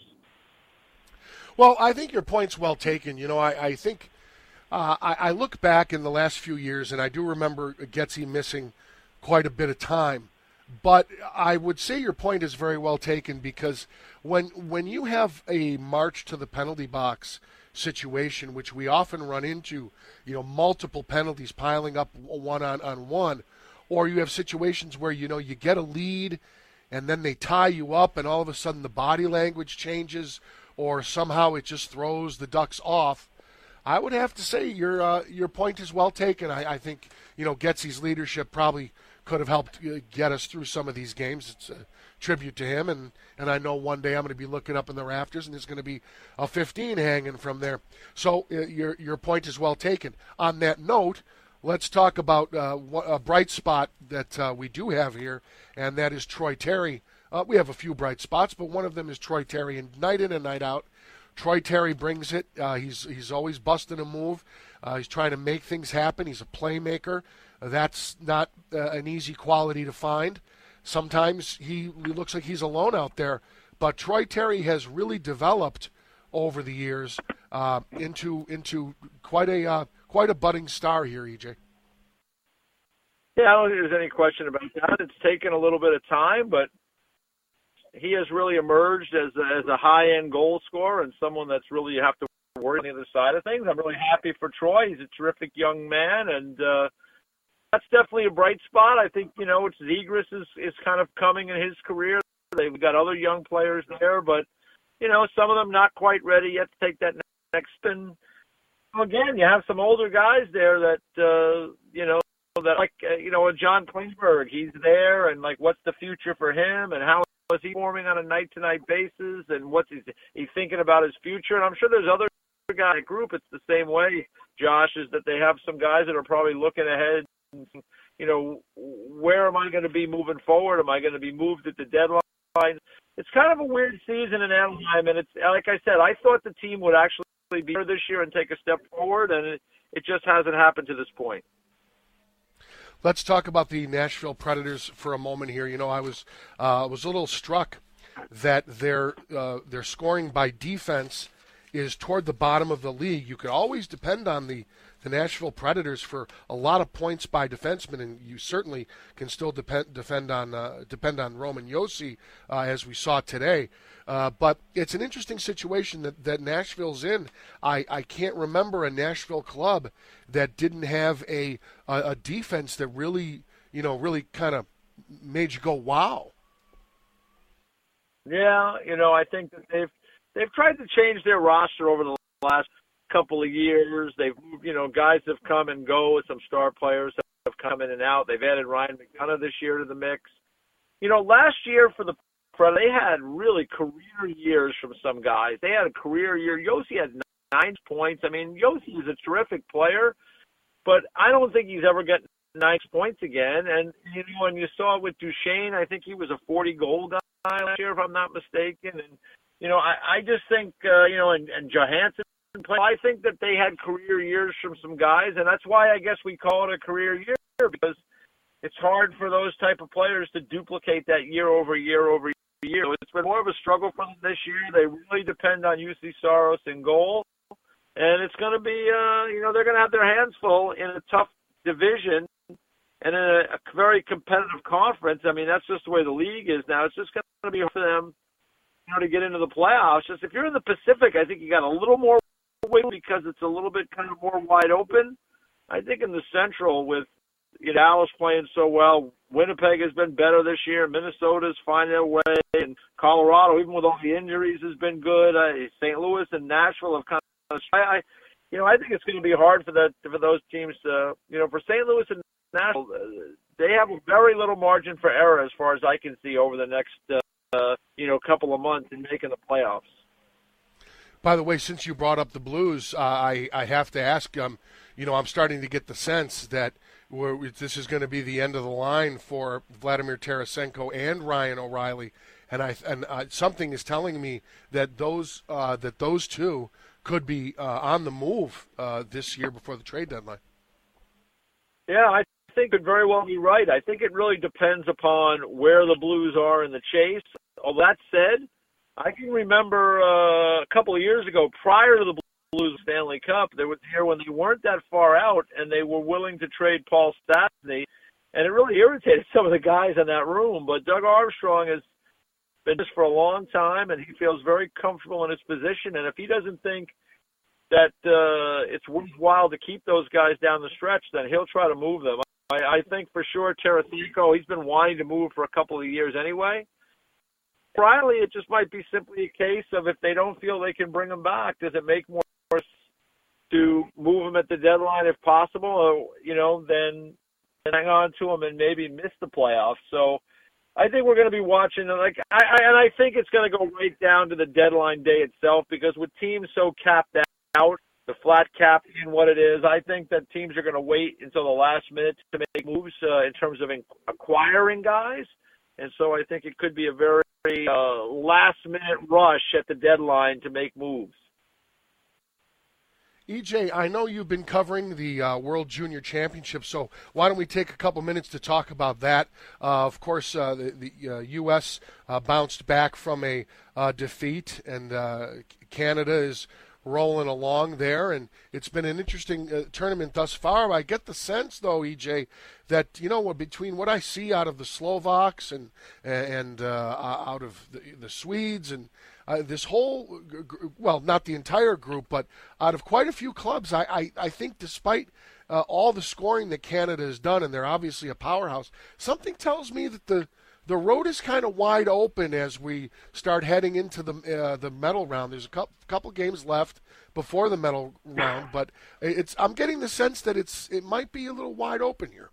Speaker 9: Well, I think your point's well taken. I think I look back in the last few years, and I do remember Getzy missing quite a bit of time. But I would say your point is very well taken, because when you have a march to the penalty box situation, which we often run into, multiple penalties piling up one on one, or you have situations where, you get a lead and then they tie you up and all of a sudden the body language changes, or somehow it just throws the Ducks off. I would have to say your point is well taken. I think, Getzy's leadership probably could have helped get us through some of these games. It's a tribute to him, and I know one day I'm going to be looking up in the rafters and there's going to be a 15 hanging from there. So your point is well taken. On that note, let's talk about a bright spot that we do have here, and that is Troy Terry. We have a few bright spots, but one of them is Troy Terry, and night in and night out, Troy Terry brings it. He's always busting a move. He's trying to make things happen. He's a playmaker. That's not an easy quality to find. Sometimes he looks like he's alone out there, but Troy Terry has really developed over the years into quite a budding star here, EJ.
Speaker 20: Yeah, I don't think there's any question about that. It's taken a little bit of time, but he has really emerged as a high-end goal scorer and someone that's really you have to worry on the other side of things. I'm really happy for Troy. He's a terrific young man, and that's definitely a bright spot. I think, it's Zegras is kind of coming in his career. They've got other young players there, but, some of them not quite ready yet to take that next spin. Again, you have some older guys there that, John Klingberg, he's there, and, what's the future for him, and how is he performing on a night-to-night basis, and what's he thinking about his future? And I'm sure there's other guys in the group. It's the same way, Josh, is that they have some guys that are probably looking ahead. Where am I going to be moving forward? Am I going to be moved at the deadline? It's kind of a weird season in Anaheim, and it's like I said, I thought the team would actually be here this year and take a step forward, and it just hasn't happened to this point.
Speaker 9: Let's talk about the Nashville Predators for a moment here. I was a little struck that their scoring by defense is toward the bottom of the league. You could always depend on the Nashville Predators for a lot of points by defensemen, and you certainly can still depend on Roman Josi, as we saw today. But it's an interesting situation that Nashville's in. I can't remember a Nashville club that didn't have a defense that really kind of made you go, wow.
Speaker 20: Yeah, I think that they've tried to change their roster over the last couple of years. They've guys have come and go. Some star players have come in and out. They've added Ryan McDonagh this year to the mix. Last year for the Predators, they had really career years from some guys. They had a career year. Josi had 9 points. I mean, Josi is a terrific player, but I don't think he's ever getting 9 points again. And when you saw it with Duchesne, I think he was a 40-goal guy last year, if I'm not mistaken. And I just think and Johansson. I think that they had career years from some guys, and that's why I guess we call it a career year, because it's hard for those type of players to duplicate that year over year over year. So it's been more of a struggle for them this year. They really depend on UC Saros in goal, and it's going to be, they're going to have their hands full in a tough division and in a very competitive conference. I mean, that's just the way the league is now. It's just going to be for them, to get into the playoffs. Just if you're in the Pacific, I think you got a little more weight because it's a little bit kind of more wide open. I think in the Central with Dallas playing so well. Winnipeg has been better this year. Minnesota's finding their way, and Colorado, even with all the injuries, has been good. St. Louis and Nashville have kind of. I think it's going to be hard for those teams to, for St. Louis and Nashville, they have a very little margin for error as far as I can see over the next, couple of months in making the playoffs.
Speaker 9: By the way, since you brought up the Blues, I have to ask. I'm starting to get the sense that this is going to be the end of the line for Vladimir Tarasenko and Ryan O'Reilly, and something is telling me that those two could be on the move this year before the trade deadline.
Speaker 20: Yeah, I think it very well be right. I think it really depends upon where the Blues are in the chase. All that said, I can remember a couple of years ago, prior to the Blues Stanley Cup, there was a year when they weren't that far out and they were willing to trade Paul Stastny, and it really irritated some of the guys in that room. But Doug Armstrong has been this for a long time, and he feels very comfortable in his position. And if he doesn't think that it's worthwhile to keep those guys down the stretch, then he'll try to move them. I think for sure Tarasenko, he's been wanting to move for a couple of years anyway. O'Reilly, it just might be simply a case of if they don't feel they can bring him back, does it make more sense to move him at the deadline if possible, or, then hang on to him and maybe miss the playoffs. So I think we're going to be watching, I think it's going to go right down to the deadline day itself, because with teams so capped out, the flat cap being what it is, I think that teams are going to wait until the last minute to make moves in terms of acquiring guys. And so I think it could be a very last-minute rush at the deadline to make moves.
Speaker 9: EJ, I know you've been covering the World Junior Championship, so why don't we take a couple minutes to talk about that? Of course, the U.S. Bounced back from a defeat, and Canada is rolling along there, and it's been an interesting tournament thus far. I get the sense, though, EJ, that between what I see out of the Slovaks and out of the Swedes and this whole, well, not the entire group, but out of quite a few clubs, I think despite all the scoring that Canada has done, and they're obviously a powerhouse, something tells me that the road is kind of wide open as we start heading into the medal round. There's a couple games left before the medal round, but I'm getting the sense that it might be a little wide open here.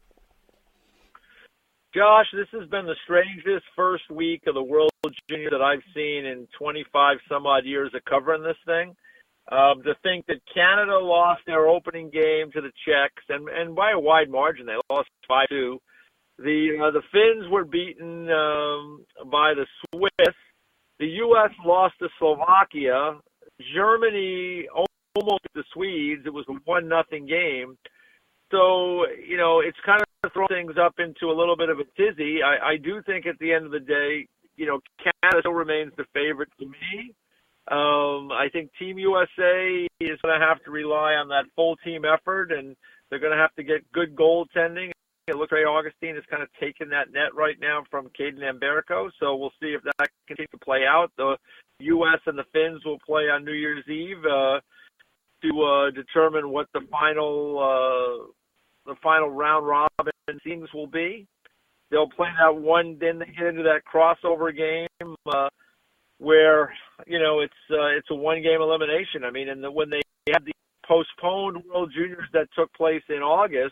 Speaker 20: Josh, this has been the strangest first week of the World Junior that I've seen in 25 some odd years of covering this thing. To think that Canada lost their opening game to the Czechs, and by a wide margin, they lost 5-2. The Finns were beaten by the Swiss. The U.S. lost to Slovakia. Germany almost the Swedes. It was a 1-0 game. So, it's kind of thrown things up into a little bit of a tizzy. I do think at the end of the day, Canada still remains the favorite to me. I think Team USA is going to have to rely on that full team effort, and they're going to have to get good goaltending. It looks like Augustine is kind of taking that net right now from Caden Amberico, so we'll see if that continues to play out. The U.S. and the Finns will play on New Year's Eve to determine what the final round robin teams will be. They'll play that one, then they get into that crossover game where it's a one-game elimination. I mean, and when they had the postponed World Juniors that took place in August.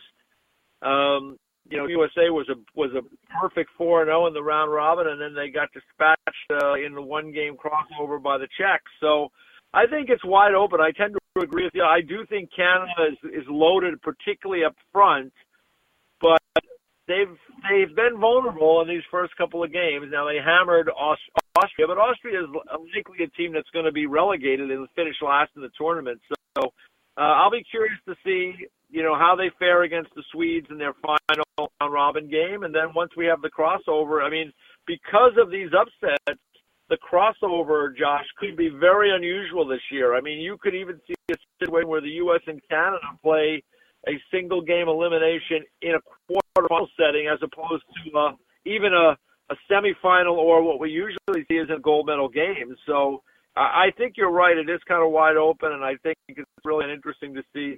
Speaker 20: USA was a perfect 4-0 in the round robin, and then they got dispatched in the one-game crossover by the Czechs. So I think it's wide open. I tend to agree with you. I do think Canada is loaded, particularly up front, but they've been vulnerable in these first couple of games. Now they hammered Austria, but Austria is likely a team that's going to be relegated and finish last in the tournament. So I'll be curious to see how they fare against the Swedes in their final round-robin game. And then once we have the crossover, I mean, because of these upsets, the crossover, Josh, could be very unusual this year. I mean, you could even see a situation where the U.S. and Canada play a single-game elimination in a quarterfinal setting as opposed to even a semifinal or what we usually see as a gold medal game. So I think you're right. It is kind of wide open, and I think it's really interesting to see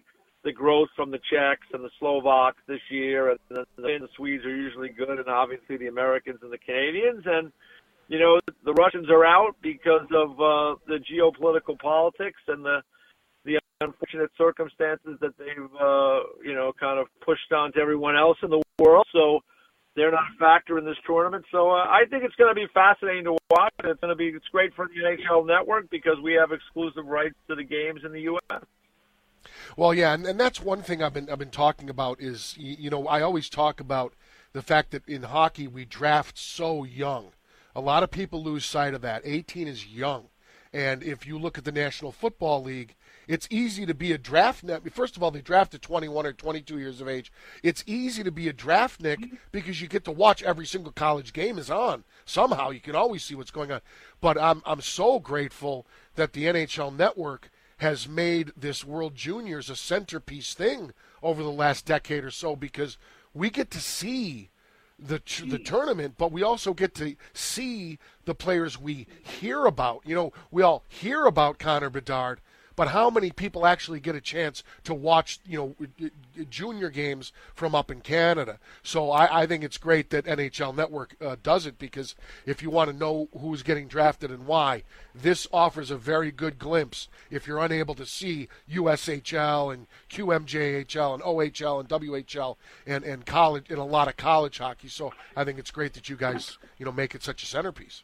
Speaker 20: the growth from the Czechs and the Slovaks this year, and the Swedes are usually good, and obviously the Americans and the Canadians. And, you know, the Russians are out because of the geopolitical politics and the unfortunate circumstances that they've, you know, kind of pushed onto everyone else in the world. So they're not a factor in this tournament. So I think it's going to be fascinating to watch. It's great for the NHL Network because we have exclusive rights to the games in the U.S.
Speaker 9: Well, yeah, and that's one thing I've been talking about is, you know, I always talk about the fact that in hockey we draft so young. A lot of people lose sight of that. 18 is young. And if you look at the National Football League, it's easy to be a draftnik. First of all, they draft at 21 or 22 years of age. It's easy to be a draftnik because you get to watch every single college game is on. Somehow you can always see what's going on. But I'm so grateful that the NHL Network has made this World Juniors a centerpiece thing over the last decade or so, because we get to see the tournament, but we also get to see the players we hear about. You know, we all hear about Connor Bedard, but how many people actually get a chance to watch, you know, junior games from up in Canada? So I think it's great that NHL Network does it, because if you want to know who's getting drafted and why, this offers a very good glimpse if you're unable to see USHL and QMJHL and OHL and WHL and college and a lot of college hockey. So I think it's great that you guys, you know, make it such a centerpiece.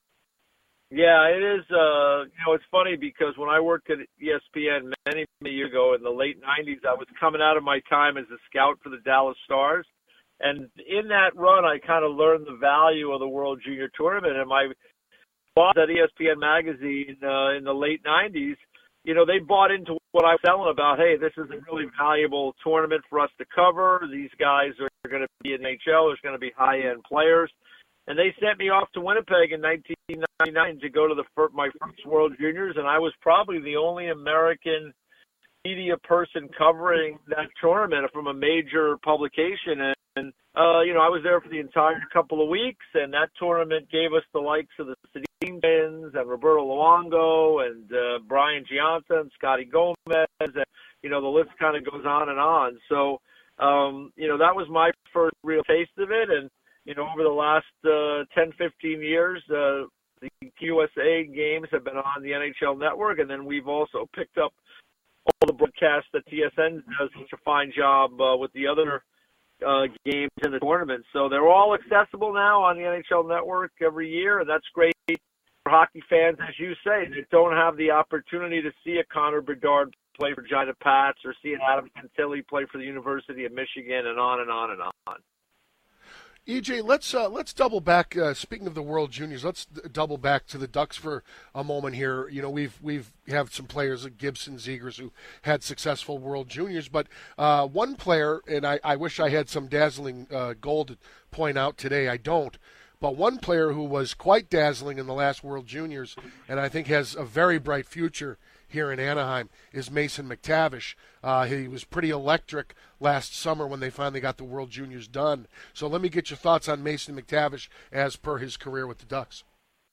Speaker 20: Yeah, it is. You know, it's funny because when I worked at ESPN many years ago in the late 90s, I was coming out of my time as a scout for the Dallas Stars. And in that run, I kind of learned the value of the World Junior Tournament. And my boss at ESPN Magazine in the late 90s, you know, they bought into what I was telling about, hey, this is a really valuable tournament for us to cover. These guys are going to be in NHL. There's going to be high-end players. And they sent me off to Winnipeg in 1999 to go to my first World Juniors, and I was probably the only American media person covering that tournament from a major publication. And you know, I was there for the entire couple of weeks, and that tournament gave us the likes of the Sedin twins and Roberto Luongo and Brian Gianza, Scotty Gomez, and, you know, the list kind of goes on and on. So, you know, that was my first real taste of it. And you know, over the last 10, 15 years, the USA games have been on the NHL Network, and then we've also picked up all the broadcasts that TSN does such a fine job with the other games in the tournament. So they're all accessible now on the NHL Network every year, and that's great for hockey fans, as you say, that don't have the opportunity to see a Connor Bedard play for Regina Pats or see an Adam Cantilli play for the University of Michigan, and on and on and on.
Speaker 9: EJ, let's double back. Speaking of the World Juniors, let's double back to the Ducks for a moment here. You know, we've have some players like Gibson, Zegers, who had successful World Juniors, but one player, and I wish I had some dazzling goal to point out today. I don't. But one player who was quite dazzling in the last World Juniors, and I think has a very bright future here in Anaheim, is Mason McTavish. He was pretty electric last summer when they finally got the World Juniors done. So let me get your thoughts on Mason McTavish as per his career with the Ducks.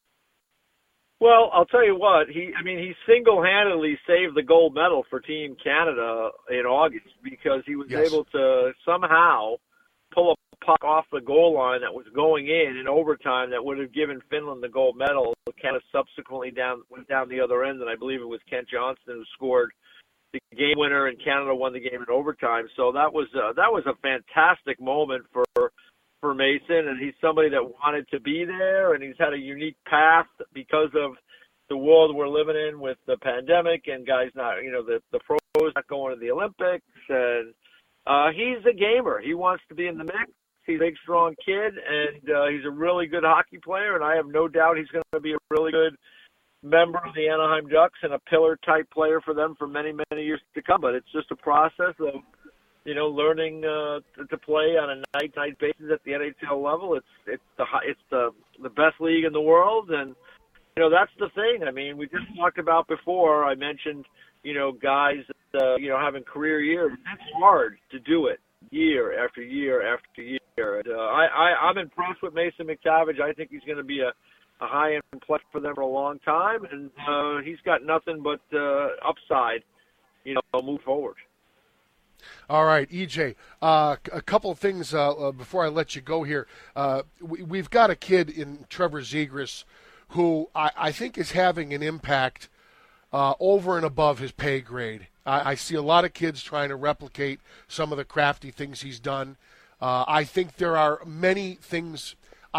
Speaker 20: Well, I'll tell you what, he single-handedly saved the gold medal for Team Canada in August, because he was able to somehow pull a puck off the goal line that was going in overtime that would have given Finland the gold medal. Canada subsequently went down the other end, and I believe it was Kent Johnston who scored the game winner, and Canada won the game in overtime. So that was a fantastic moment for Mason, and he's somebody that wanted to be there, and he's had a unique path because of the world we're living in with the pandemic and guys not, you know, the pros not going to the Olympics, and he's a gamer. He wants to be in the mix. He's a big, strong kid, and he's a really good hockey player, and I have no doubt he's going to be a really good member of the Anaheim Ducks and a pillar-type player for them for many, many years to come. But it's just a process of, you know, learning to play on a night-to-night basis at the NHL level. It's the best league in the world, and, you know, that's the thing. I mean, we just talked about before, I mentioned, you know, guys, you know, having career years. It's hard to do it year after year after year. And, I'm impressed with Mason McTavish. I think he's going to be a high-end player for them for a long time, and he's got nothing but upside, you know, move forward.
Speaker 9: All right, EJ, a couple of things before I let you go here. We've got a kid in Trevor Zegras who I think is having an impact over and above his pay grade. I see a lot of kids trying to replicate some of the crafty things he's done. I think there are many things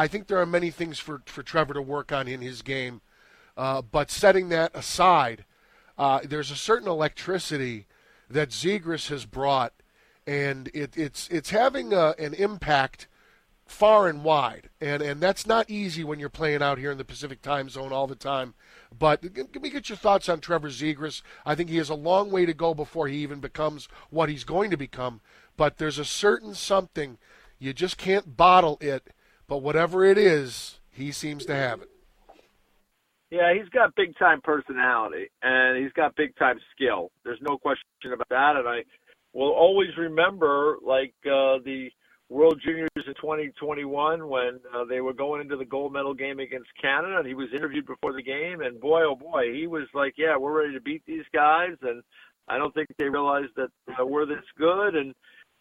Speaker 9: for Trevor to work on in his game. But setting that aside, there's a certain electricity that Zegras has brought, and it's having an impact far and wide, and that's not easy when you're playing out here in the Pacific time zone all the time. But let me get your thoughts on Trevor Zegras. I think he has a long way to go before he even becomes what he's going to become, but there's a certain something, you just can't bottle it, but whatever it is, he seems to have it.
Speaker 20: Yeah, he's got big-time personality, and he's got big-time skill. There's no question about that, and I will always remember, the World Juniors in 2021 when they were going into the gold medal game against Canada, and he was interviewed before the game, and boy, oh boy, he was like, yeah, we're ready to beat these guys, and I don't think they realized that we're this good, and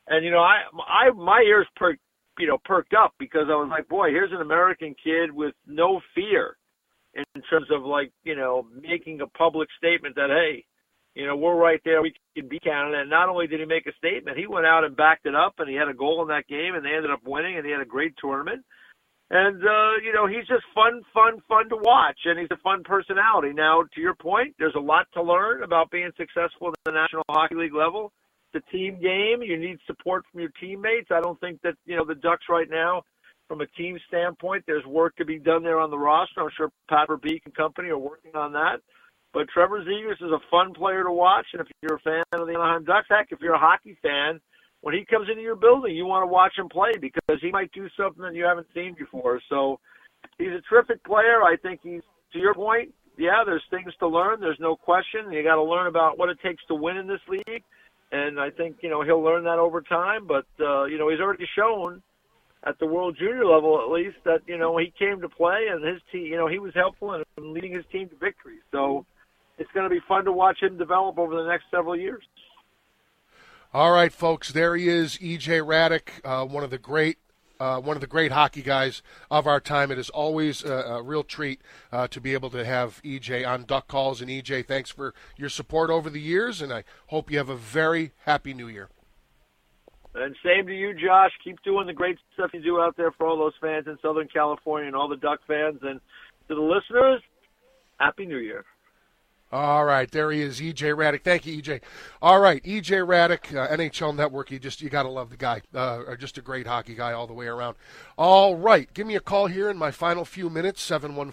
Speaker 20: my ears perked up because I was like, boy, here's an American kid with no fear in terms of making a public statement that, hey, we're right there, we can beat Canada. And not only did he make a statement, he went out and backed it up, and he had a goal in that game, and they ended up winning, and he had a great tournament. And, he's just fun to watch, and he's a fun personality. Now, to your point, there's a lot to learn about being successful at the National Hockey League level. It's a team game. You need support from your teammates. I don't think that, the Ducks right now, from a team standpoint, there's work to be done there on the roster. I'm sure Pat Verbeek and company are working on that. But Trevor Zegras is a fun player to watch, and if you're a fan of the Anaheim Ducks, heck, if you're a hockey fan, when he comes into your building, you want to watch him play because he might do something that you haven't seen before. So he's a terrific player. I think he's, to your point, yeah, there's things to learn. There's no question. You got to learn about what it takes to win in this league, and I think, he'll learn that over time. But, he's already shown at the World Junior level, at least, that, he came to play and his team, he was helpful in leading his team to victory. So it's going to be fun to watch him develop over the next several years.
Speaker 9: All right, folks, there he is, E.J. Hradek, one of the great hockey guys of our time. It is always a real treat to be able to have E.J. on Duck Calls. And E.J., thanks for your support over the years, and I hope you have a very happy New Year.
Speaker 20: And same to you, Josh. Keep doing the great stuff you do out there for all those fans in Southern California and all the Duck fans. And to the listeners, Happy New Year.
Speaker 9: All right, there he is, E.J. Hradek. Thank you, E.J. All right, E.J. Hradek, NHL Network. You got to love the guy. Just a great hockey guy all the way around. All right, give me a call here in my final few minutes,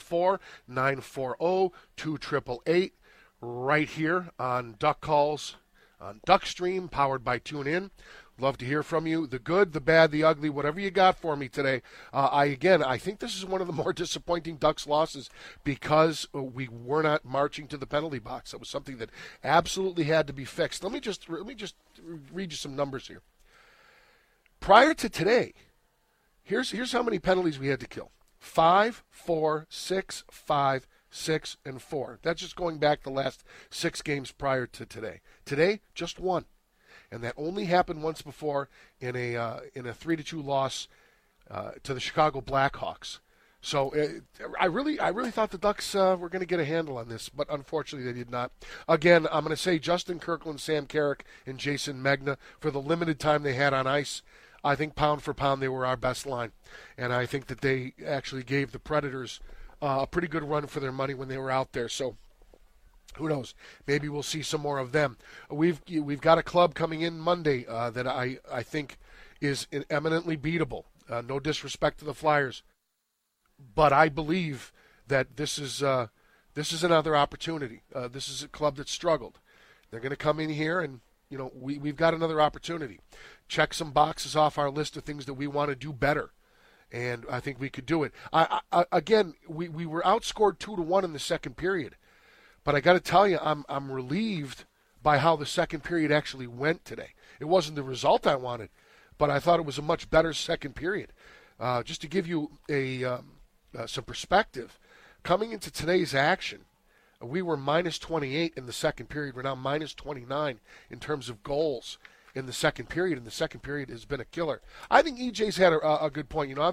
Speaker 9: 714-940-2888, right here on Duck Calls, on Duckstream, powered by TuneIn. Love to hear from you. The good, the bad, the ugly, whatever you got for me today. I think this is one of the more disappointing Ducks losses because we were not marching to the penalty box. That was something that absolutely had to be fixed. Let me just read you some numbers here. Prior to today, here's how many penalties we had to kill: 5, 4, 6, 5, 6, and 4. That's just going back the last 6 games prior to today. Today, just 1. And that only happened once before in a 3-2 loss to the Chicago Blackhawks. So I really thought the Ducks were going to get a handle on this, but unfortunately they did not. Again, I'm going to say Justin Kirkland, Sam Carrick, and Jason Megna, for the limited time they had on ice, I think pound for pound they were our best line. And I think that they actually gave the Predators a pretty good run for their money when they were out there. So who knows? Maybe we'll see some more of them. We've got a club coming in Monday that I think is eminently beatable. No disrespect to the Flyers, but I believe that this is another opportunity. This is a club that struggled. They're going to come in here, and we've got another opportunity. Check some boxes off our list of things that we want to do better, and I think we could do it. Again, we were outscored 2-1 in the second period. But I got to tell you, I'm relieved by how the second period actually went today. It wasn't the result I wanted, but I thought it was a much better second period. Just to give you some perspective, coming into today's action, we were minus 28 in the second period. We're now minus 29 in terms of goals. in the second period, and the second period has been a killer. I think EJ's had a good point. You know,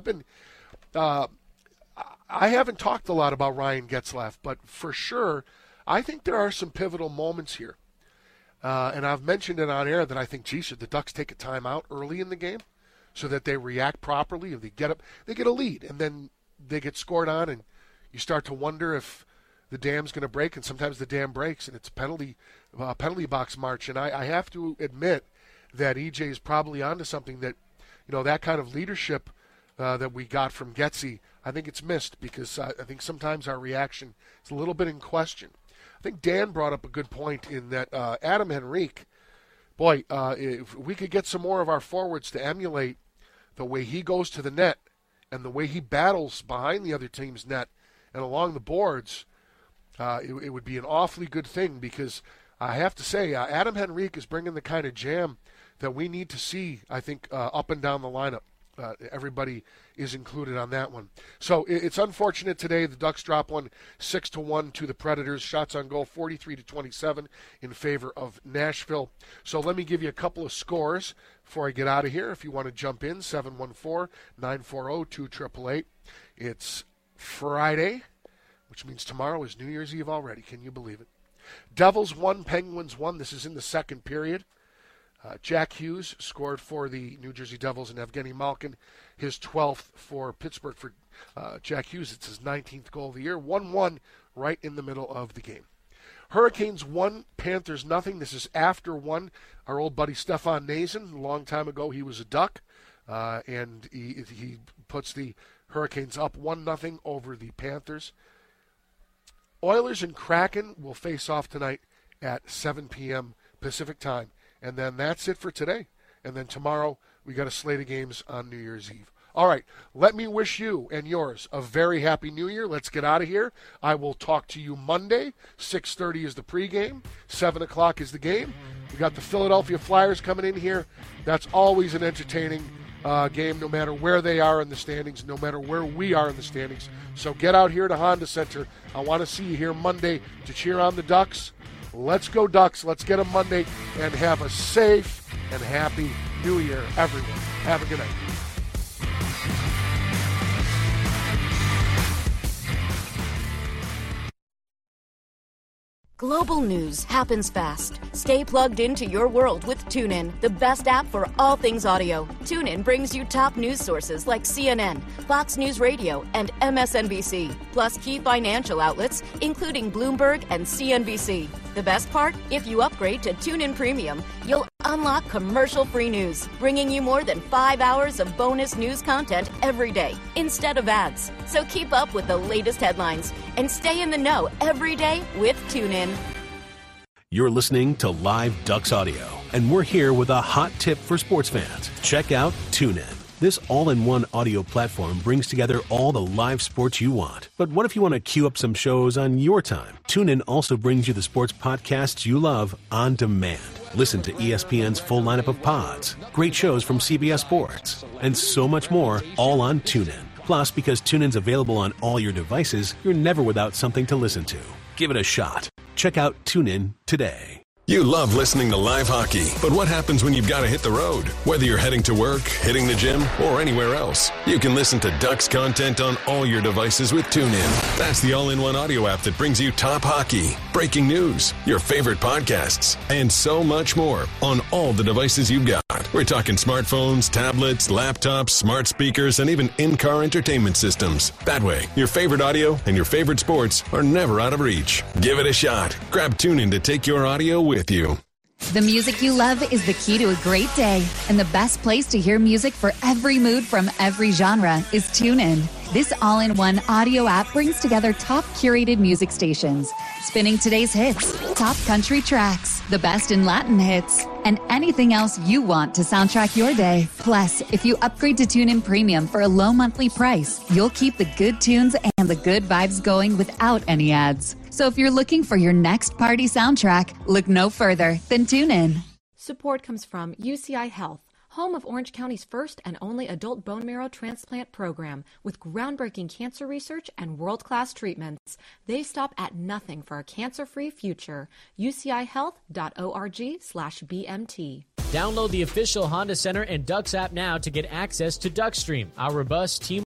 Speaker 9: I haven't talked a lot about Ryan Getzlaf, but for sure, I think there are some pivotal moments here. And I've mentioned it on air that I think, geez, should the Ducks take a timeout early in the game so that they react properly? If they get up, they get a lead, and then they get scored on, and you start to wonder if the dam's going to break, and sometimes the dam breaks, and it's penalty box march. And I have to admit that EJ is probably onto something, that, you know, that kind of leadership that we got from Getzy, I think it's missed, because I think sometimes our reaction is a little bit in question. I think Dan brought up a good point in that Adam Henrique, boy, if we could get some more of our forwards to emulate the way he goes to the net and the way he battles behind the other team's net and along the boards, it would be an awfully good thing, because I have to say, Adam Henrique is bringing the kind of jam that we need to see, I think, up and down the lineup. Everybody is included on that one. So it's unfortunate today. The Ducks drop one 6-1 to the Predators. Shots on goal 43-27 in favor of Nashville. So let me give you a couple of scores before I get out of here. If you want to jump in, 714-940-2888. It's Friday, which means tomorrow is New Year's Eve already. Can you believe it? Devils 1, Penguins 1. This is in the second period. Jack Hughes scored for the New Jersey Devils, and Evgeny Malkin, his 12th for Pittsburgh. For Jack Hughes, it's his 19th goal of the year. 1-1 right in the middle of the game. Hurricanes 1, Panthers 0. This is after 1. Our old buddy Stefan Nazen, a long time ago, he was a Duck, and he puts the Hurricanes up 1-0 over the Panthers. Oilers and Kraken will face off tonight at 7 p.m. Pacific time. And then that's it for today. And then tomorrow, we got a slate of games on New Year's Eve. All right, let me wish you and yours a very happy New Year. Let's get out of here. I will talk to you Monday. 6:30 is the pregame. 7 o'clock is the game. We got the Philadelphia Flyers coming in here. That's always an entertaining game, no matter where they are in the standings, no matter where we are in the standings. So get out here to Honda Center. I want to see you here Monday to cheer on the Ducks. Let's go Ducks. Let's get them Monday and have a safe and happy New Year, everyone. Have a good night.
Speaker 21: Global news happens fast. Stay plugged into your world with TuneIn, the best app for all things audio. TuneIn brings you top news sources like CNN, Fox News Radio, and MSNBC, plus key financial outlets, including Bloomberg and CNBC. The best part? If you upgrade to TuneIn Premium, you'll unlock commercial-free news, bringing you more than 5 hours of bonus news content every day, instead of ads. So keep up with the latest headlines and stay in the know every day with TuneIn.
Speaker 22: You're listening to Live Ducks Audio, and we're here with a hot tip for sports fans. Check out TuneIn. This all-in-one audio platform brings together all the live sports you want. But what if you want to queue up some shows on your time? TuneIn also brings you the sports podcasts you love on demand. Listen to ESPN's full lineup of pods, great shows from CBS Sports, and so much more, all on TuneIn. Plus, because TuneIn's available on all your devices, you're never without something to listen to. Give it a shot. Check out TuneIn today.
Speaker 14: You love listening to live hockey, but what happens when you've got to hit the road? Whether you're heading to work, hitting the gym, or anywhere else, you can listen to Ducks content on all your devices with TuneIn. That's the all-in-one audio app that brings you top hockey, breaking news, your favorite podcasts, and so much more on all the devices you've got. We're talking smartphones, tablets, laptops, smart speakers, and even in-car entertainment systems. That way, your favorite audio and your favorite sports are never out of reach. Give it a shot. Grab TuneIn to take your audio with you.
Speaker 12: The music you love is the key to a great day, and the best place to hear music for every mood from every genre is TuneIn. This all-in-one audio app brings together top curated music stations, spinning today's hits, top country tracks, the best in Latin hits, and anything else you want to soundtrack your day. Plus, if you upgrade to TuneIn Premium for a low monthly price, you'll keep the good tunes and the good vibes going without any ads. So if you're looking for your next party soundtrack, look no further than TuneIn.
Speaker 15: Support comes from UCI Health, home of Orange County's first and only adult bone marrow transplant program with groundbreaking cancer research and world-class treatments. They stop at nothing for a cancer-free future. UCIhealth.org/BMT.
Speaker 16: Download the official Honda Center and Ducks app now to get access to DuckStream, our robust team